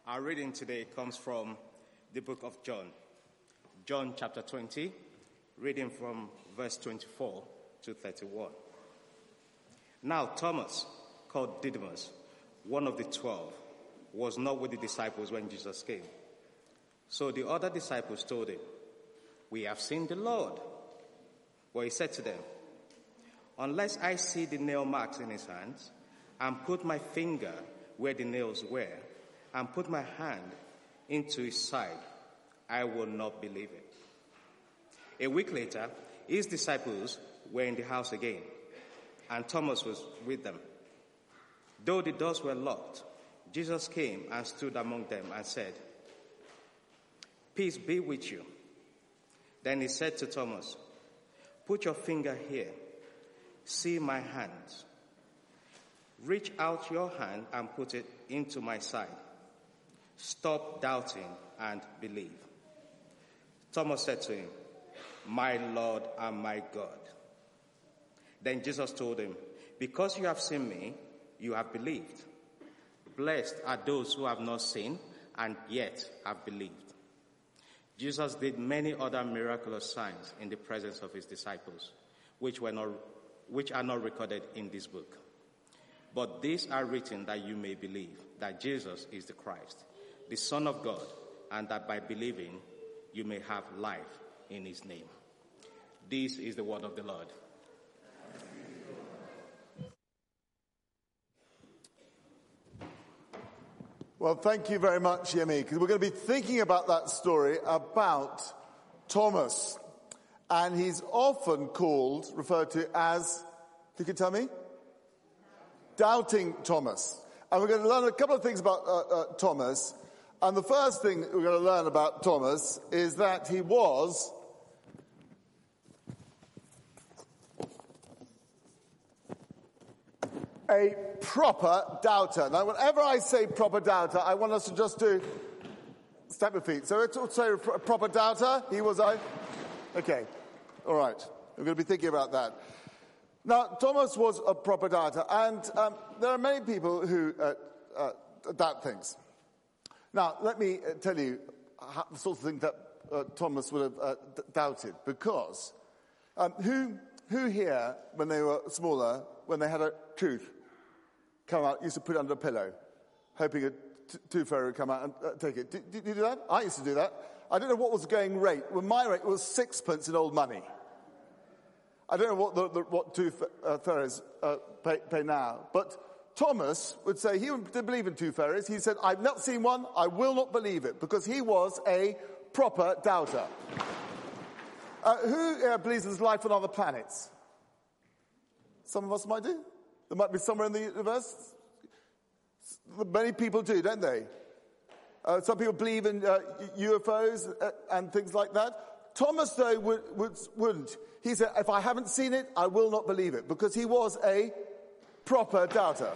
Our reading today comes from the book of John. John chapter 20, reading from verse 24 to 31. Now Thomas, called Didymus, one of the 12, was not with the disciples when Jesus came. So the other disciples told him, "We have seen the Lord." But he said to them, "Unless I see the nail marks in his hands, and put my finger where the nails were, and put my hand into his side, I will not believe it." A week later, his disciples were in the house again, and Thomas was with them. Though the doors were locked, Jesus came and stood among them and said, "Peace be with you." Then he said to Thomas, "Put your finger here. See my hands. Reach out your hand and put it into my side. Stop doubting and believe." Thomas said to him, "My Lord and my God." Then Jesus told him, "Because you have seen me, you have believed. Blessed are those who have not seen and yet have believed." Jesus did many other miraculous signs in the presence of his disciples, which are not recorded in this book. But these are written that you may believe that Jesus is the Christ, the Son of God, and that by believing you may have life in his name. This is the word of the Lord. Well, thank you very much, Yemi, because we're going to be thinking about that story about Thomas. And he's often referred to as, if you could tell me? Doubting Thomas. And we're going to learn a couple of things about Thomas. And the first thing we're going to learn about Thomas is that he was a proper doubter. Now, whenever I say proper doubter, I want us to just stamp your feet. So it's also a proper doubter. He was okay. All right. We're going to be thinking about that. Now, Thomas was a proper doubter, and there are many people who doubt things. Now, let me tell you the sort of thing that Thomas would have doubted, because who here, when they were smaller, when they had a tooth come out, used to put it under a pillow, hoping a tooth fairy would come out and take it? Did you do that? I used to do that. I don't know what was the going rate. Well, my rate was 6p in old money. I don't know what tooth fairies pay now, but Thomas would say he didn't believe in tooth fairies. He said, "I've not seen one, I will not believe it," because he was a proper doubter. Who believes there's life on other planets? Some of us might do. There might be somewhere in the universe. Many people do, don't they? Some people believe in UFOs and things like that. Thomas, though, wouldn't. He said, "If I haven't seen it, I will not believe it," because he was a proper doubter.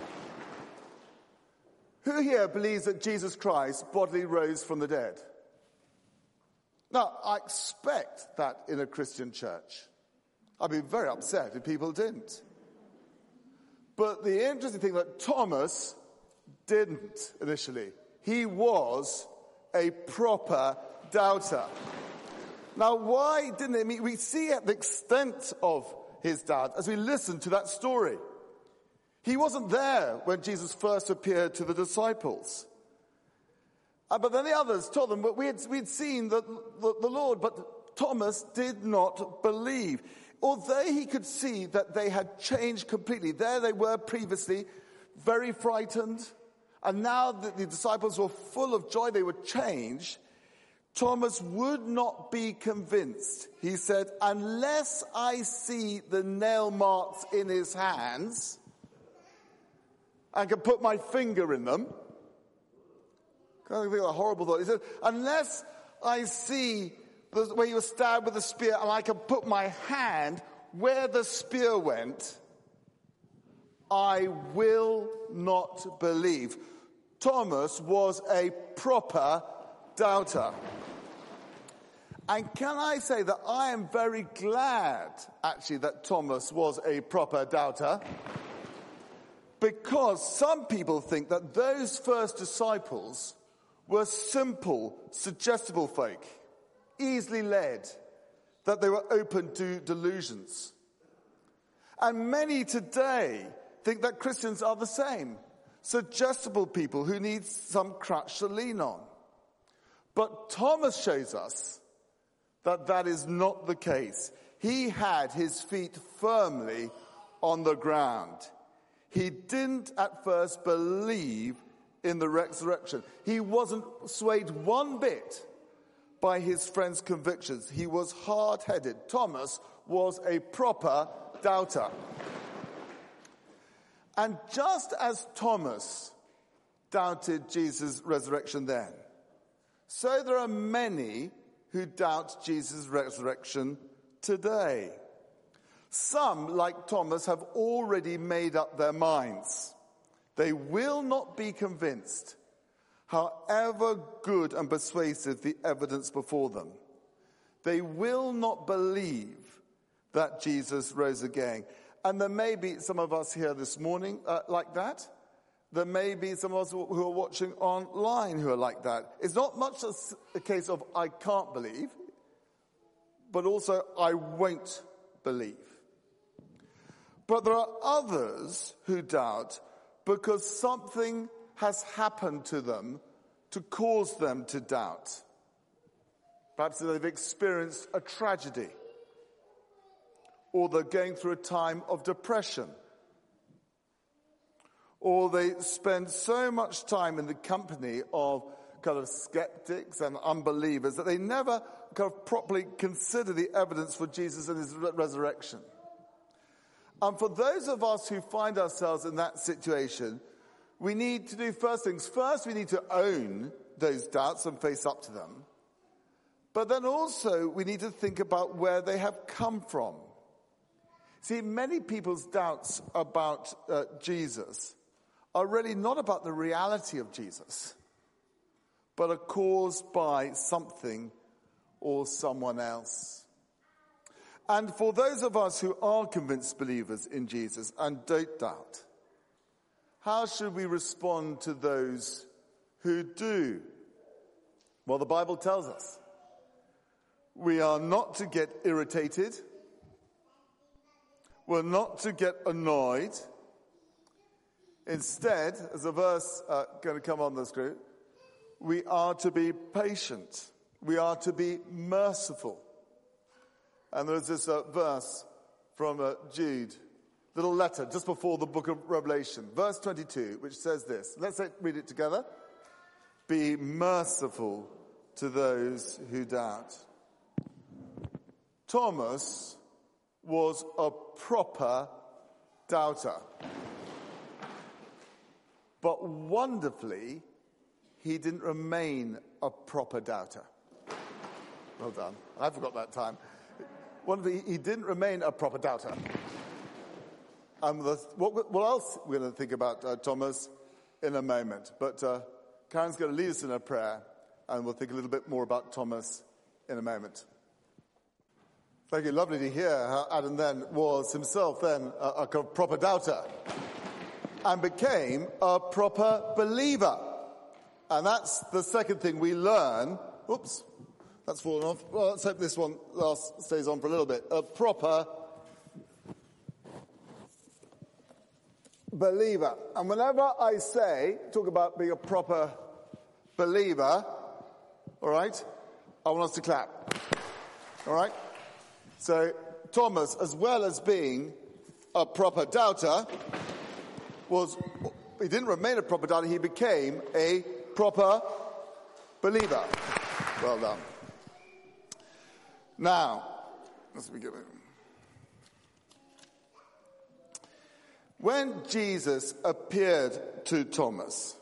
Who here believes that Jesus Christ bodily rose from the dead? Now, I expect that in a Christian church. I'd be very upset if people didn't. But the interesting thing that Thomas didn't initially. He was a proper doubter. Now, why didn't he? We see at the extent of his doubt as we listen to that story. He wasn't there when Jesus first appeared to the disciples. But then the others told them, but we'd seen the Lord, but Thomas did not believe. Although he could see that they had changed completely. There they were previously, very frightened. And now that the disciples were full of joy, they were changed. Thomas would not be convinced. He said, "Unless I see the nail marks in his hands and can put my finger in them." Kind of think of a horrible thought. He said, "Unless I see where he was stabbed with a spear and I can put my hand where the spear went, I will not believe." Thomas was a proper doubter. And can I say that I am very glad, actually, that Thomas was a proper doubter? Because some people think that those first disciples were simple, suggestible folk, easily led, that they were open to delusions. And many today think that Christians are the same, suggestible people who need some crutch to lean on. But Thomas shows us that that is not the case. He had his feet firmly on the ground. He didn't at first believe in the resurrection. He wasn't swayed one bit by his friend's convictions. He was hard-headed. Thomas was a proper doubter. And just as Thomas doubted Jesus' resurrection then, so there are many who doubt Jesus' resurrection today. Some, like Thomas, have already made up their minds. They will not be convinced, however good and persuasive the evidence before them. They will not believe that Jesus rose again. And there may be some of us here this morning like that. There may be some of us who are watching online who are like that. It's not much a case of I can't believe, but also I won't believe. But there are others who doubt because something has happened to them to cause them to doubt. Perhaps they've experienced a tragedy, or they're going through a time of depression, or they spend so much time in the company of kind of skeptics and unbelievers that they never kind of properly consider the evidence for Jesus and his resurrection. And for those of us who find ourselves in that situation, we need to do first things. First, we need to own those doubts and face up to them. But then also, we need to think about where they have come from. See, many people's doubts about Jesus are really not about the reality of Jesus, but are caused by something or someone else. And for those of us who are convinced believers in Jesus and don't doubt, how should we respond to those who do? Well, the Bible tells us we are not to get irritated. We're not to get annoyed. Instead, as a verse going to come on the screen, we are to be patient. We are to be merciful. And there's this verse from Jude, little letter just before the book of Revelation, verse 22, which says this. Let's read it together. Be merciful to those who doubt. Thomas was a proper doubter. But wonderfully, he didn't remain a proper doubter. Well done. I forgot that time. Wonderfully, he didn't remain a proper doubter. What else we're going to think about Thomas in a moment. But Karen's going to lead us in a prayer, and we'll think a little bit more about Thomas in a moment. Thank you. Lovely to hear how Adam then was himself then a proper doubter and became a proper believer. And that's the second thing we learn. Oops, that's fallen off. Well, let's hope this one stays on for a little bit. A proper believer. And whenever I talk about being a proper believer, all right, I want us to clap. All right? So Thomas, as well as being a proper doubter, he didn't remain a proper doubter, he became a proper believer. Well done. Now, let's begin. When Jesus appeared to Thomas,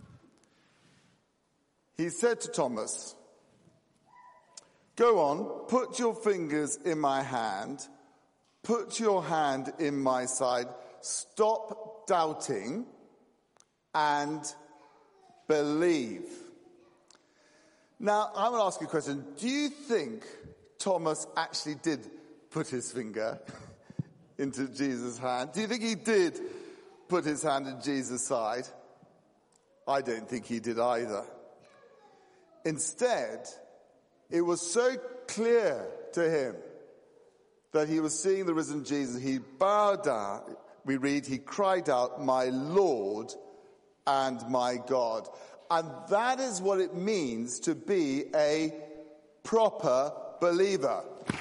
he said to Thomas, "Go on, put your fingers in my hand, put your hand in my side, stop doubting and believe." Now, I'm going to ask you a question. Do you think Thomas actually did put his finger into Jesus' hand? Do you think he did put his hand in Jesus' side? I don't think he did either. Instead, it was so clear to him that he was seeing the risen Jesus. He bowed down, we read, he cried out, "My Lord and my God." And that is what it means to be a proper believer.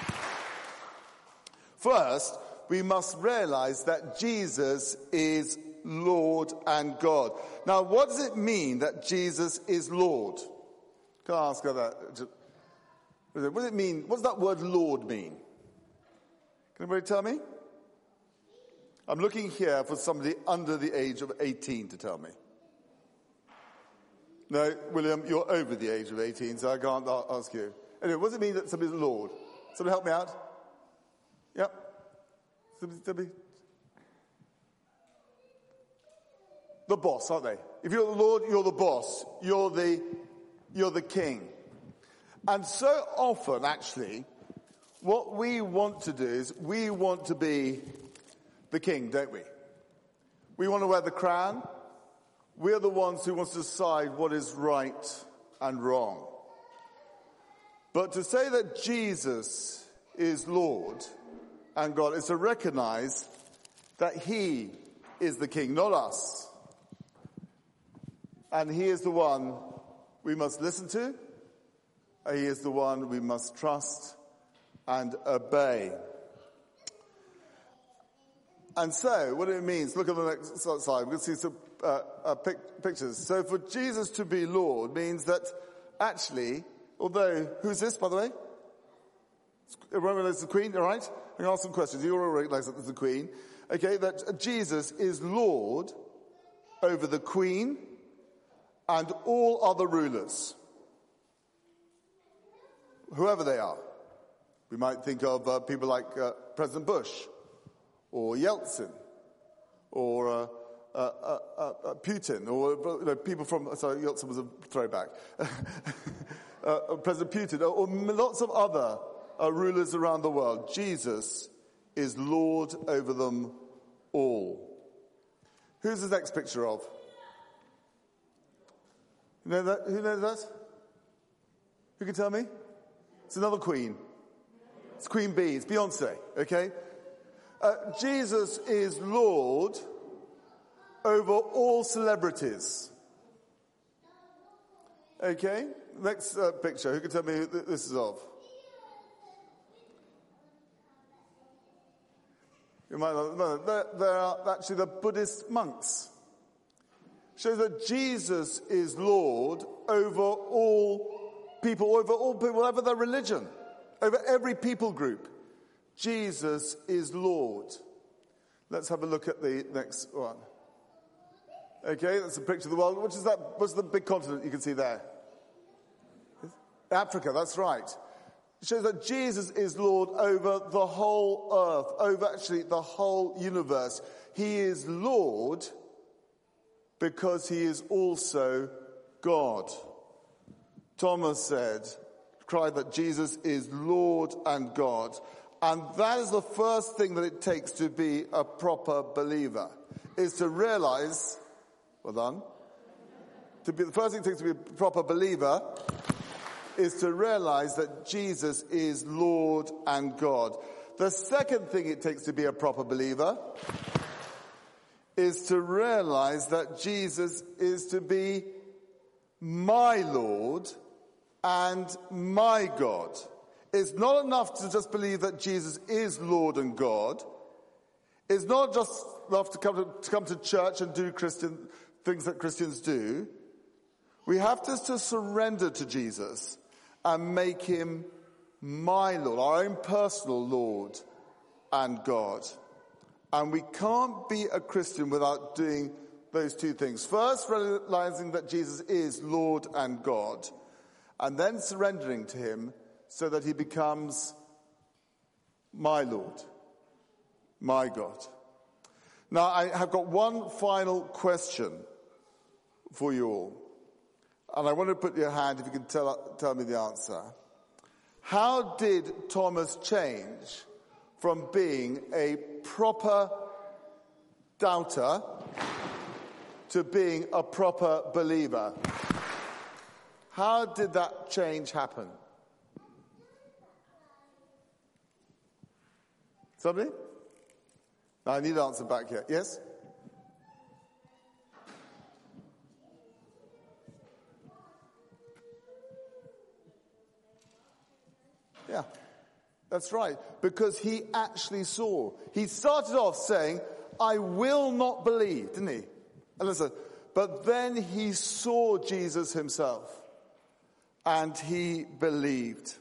First, we must realize that Jesus is Lord and God. Now, what does it mean that Jesus is Lord? Can I ask her that? What does it mean? What does that word Lord mean? Can anybody tell me? I'm looking here for somebody under the age of 18 to tell me. No, William, you're over the age of 18, so I can't ask you. Anyway, what does it mean that somebody's Lord? Somebody help me out? Yep. Somebody. The boss, aren't they? If you're the Lord, you're the boss. You're the king. And so often, actually, what we want to do is we want to be the king, don't we? We want to wear the crown. We're the ones who want to decide what is right and wrong. But to say that Jesus is Lord and God is to recognize that he is the king, not us. And he is the one we must listen to. He is the one we must trust and obey. And so, what it means, look at the next slide. We can see some pictures. So for Jesus to be Lord means that actually, although, who's this, by the way? Everyone realize the Queen, all right? I'm going to ask some questions. You all realize that there's the Queen. Okay, that Jesus is Lord over the Queen and all other rulers. Whoever they are. We might think of people like President Bush, or Yeltsin, or Putin, or people from, sorry, Yeltsin was a throwback, President Putin, or lots of other rulers around the world. Jesus is Lord over them all. Who's the next picture of? You know that? Who knows that? Who can tell me? It's another queen. It's Queen Bee. It's Beyonce. Okay? Jesus is Lord over all celebrities. Okay? Next picture. Who can tell me who this is of? You might not know. They're actually the Buddhist monks. Shows that Jesus is Lord over all people, whatever their religion, over every people group. Jesus is Lord. Let's have a look at the next one. Okay, that's a picture of the world. Which is that? What's the big continent you can see there? Africa, that's right. It shows that Jesus is Lord over the whole earth, over actually the whole universe. He is Lord because he is also God. Thomas cried that Jesus is Lord and God. And that is the first thing that it takes to be a proper believer, is to realize, well done, the first thing it takes to be a proper believer is to realize that Jesus is Lord and God. The second thing it takes to be a proper believer is to realize that Jesus is to be my Lord and my God. It's not enough to just believe that Jesus is Lord and God. It's not just enough to come to church and do things that Christians do. We have to surrender to Jesus and make him my Lord, our own personal Lord and God. And we can't be a Christian without doing those two things. First, realizing that Jesus is Lord and God, and then surrendering to him so that he becomes my Lord, my God. Now, I have got one final question for you all. And I want to put your hand, if you can tell me the answer. How did Thomas change from being a proper doubter to being a proper believer? How did that change happen? Somebody? I need an answer back here. Yes? Yeah, that's right. Because he actually saw. He started off saying, I will not believe, didn't he? And listen, but then he saw Jesus himself. And he believed.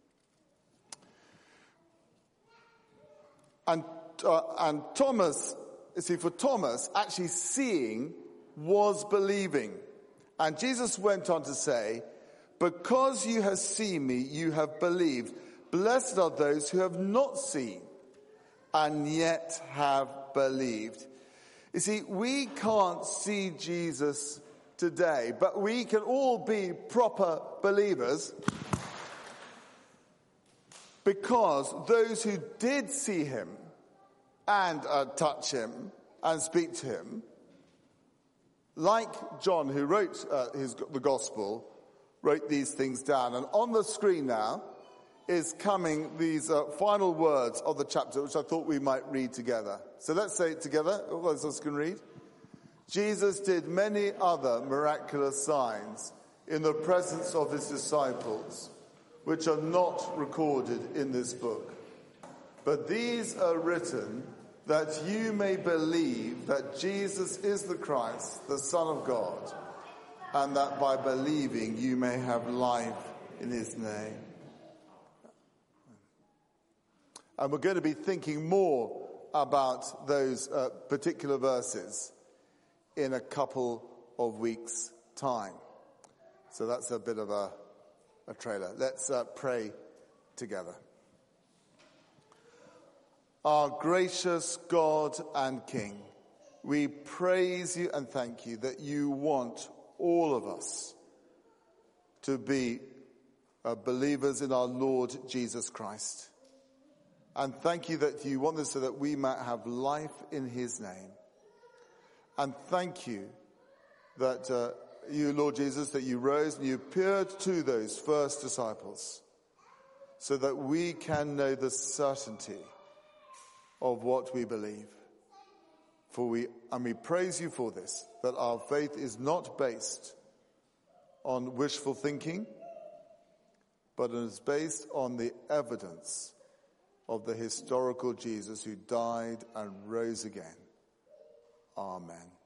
And Thomas, you see, for Thomas, actually seeing was believing. And Jesus went on to say, because you have seen me, you have believed. Blessed are those who have not seen and yet have believed. You see, we can't see Jesus today, but we can all be proper believers because those who did see him and touch him and speak to him, like John, who wrote the gospel, wrote these things down. And on the screen now is coming these final words of the chapter, which I thought we might read together. So let's say it together. All of us can read. Jesus did many other miraculous signs in the presence of his disciples, which are not recorded in this book. But these are written that you may believe that Jesus is the Christ, the Son of God, and that by believing you may have life in his name. And we're going to be thinking more about those particular verses in a couple of weeks' time. So that's a bit of a trailer. Let's pray together. Our gracious God and King, we praise you and thank you that you want all of us to be believers in our Lord Jesus Christ. And thank you that you want this so that we might have life in his name. And thank you that you, Lord Jesus, that you rose and you appeared to those first disciples so that we can know the certainty of what we believe. We praise you for this, that our faith is not based on wishful thinking, but it is based on the evidence of the historical Jesus who died and rose again. Amen.